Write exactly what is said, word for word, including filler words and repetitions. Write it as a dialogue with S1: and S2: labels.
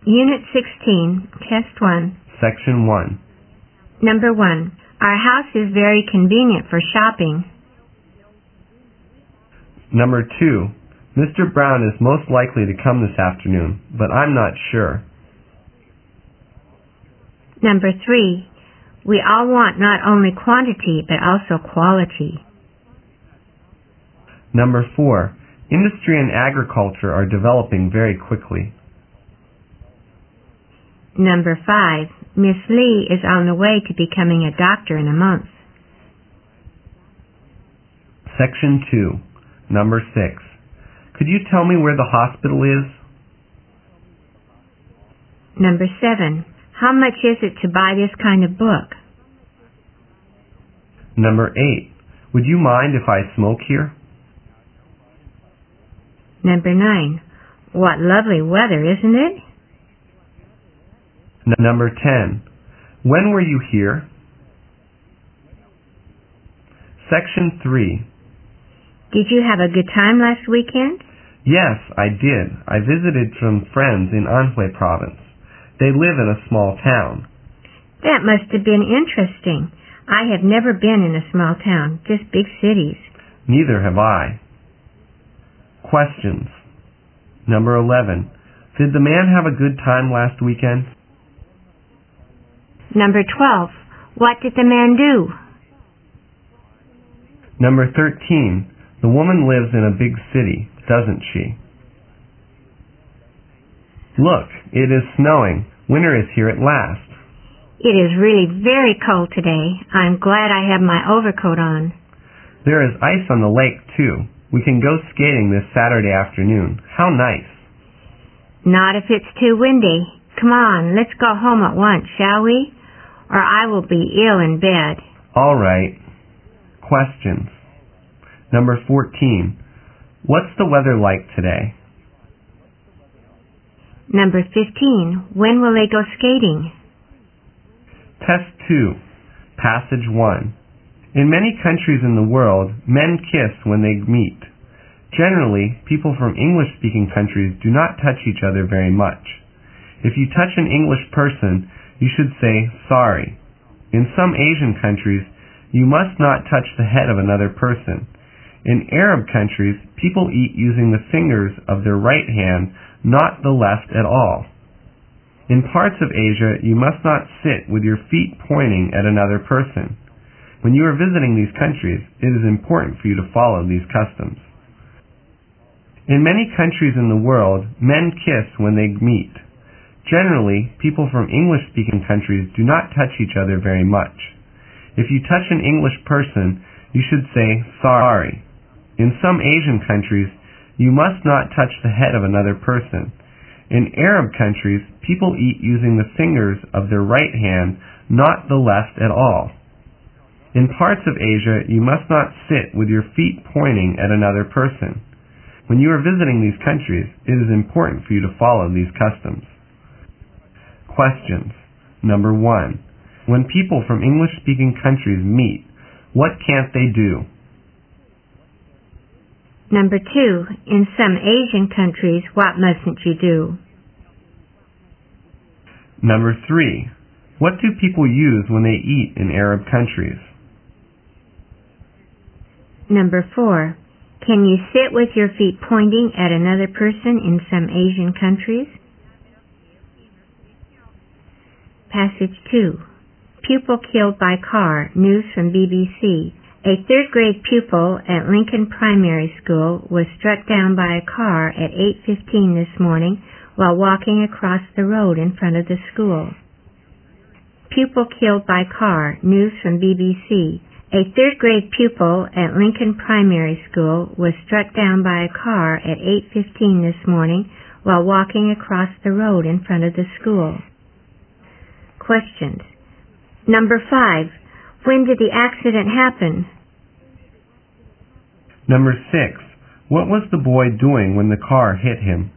S1: Unit sixteen, Test one.
S2: Section one.
S1: Number one. Our house is very convenient for shopping.
S2: Number two. Mister Brown is most likely to come this afternoon, but I'm not sure.
S1: Number three. We all want not only quantity, but also quality.
S2: Number four. Industry and agriculture are developing very quickly.
S1: Number five. Miss Lee is on the way to becoming a doctor in a month.
S2: Section two. Number six. Could you tell me where the hospital is?
S1: Number seven. How much is it to buy this kind of book?
S2: Number eight. Would you mind if I smoke here?
S1: Number nine. What lovely weather, isn't it?
S2: N- number ten. When were you here? Section three.
S1: Did you have a good time last weekend?
S2: Yes, I did. I visited some friends in Anhui province. They live in a small town.
S1: That must have been interesting. I have never been in a small town, just big cities.
S2: Neither have I. Questions. Number eleven. Did the man have a good time last weekend?
S1: Number twelve. What did the man do?
S2: Number thirteen. The woman lives in a big city, doesn't she? Look, it is snowing. Winter is here at last.
S1: It is really very cold today. I'm glad I have my overcoat on.
S2: There is ice on the lake, too. We can go skating this Saturday afternoon. How nice.
S1: Not if it's too windy. Come on, let's go home at once, shall we? Or I will be ill in bed.
S2: All right. Questions. Number fourteen. What's the weather like today?
S1: Number fifteen. When will they go skating?
S2: Test two. Passage one. In many countries in the world, men kiss when they meet. Generally, people from English-speaking countries do not touch each other very much. If you touch an English person, you should say, sorry. In some Asian countries, you must not touch the head of another person. In Arab countries, people eat using the fingers of their right hand, not the left at all. In parts of Asia, you must not sit with your feet pointing at another person. When you are visiting these countries, it is important for you to follow these customs. In many countries in the world, men kiss when they meet. Generally, people from English-speaking countries do not touch each other very much. If you touch an English person, you should say, sorry. In some Asian countries, you must not touch the head of another person. In Arab countries, people eat using the fingers of their right hand, not the left at all. In parts of Asia, you must not sit with your feet pointing at another person. When you are visiting these countries, it is important for you to follow these customs. Questions. Number one. When people from English-speaking countries meet, what can't they do?
S1: Number two. In some Asian countries, what mustn't you do?
S2: Number three. What do people use when they eat in Arab countries?
S1: Number four. Can you sit with your feet pointing at another person in some Asian countries? Passage two. Pupil killed by car. News from B B C. A third grade pupil at Lincoln Primary School was struck down by a car at eight fifteen this morning while walking across the road in front of the school. Pupil killed by car. News from B B C. A third grade pupil at Lincoln Primary School was struck down by a car at eight fifteen this morning while walking across the road in front of the school. Questions. Number five. When did the accident happen?
S2: Number six. What was the boy doing when the car hit him?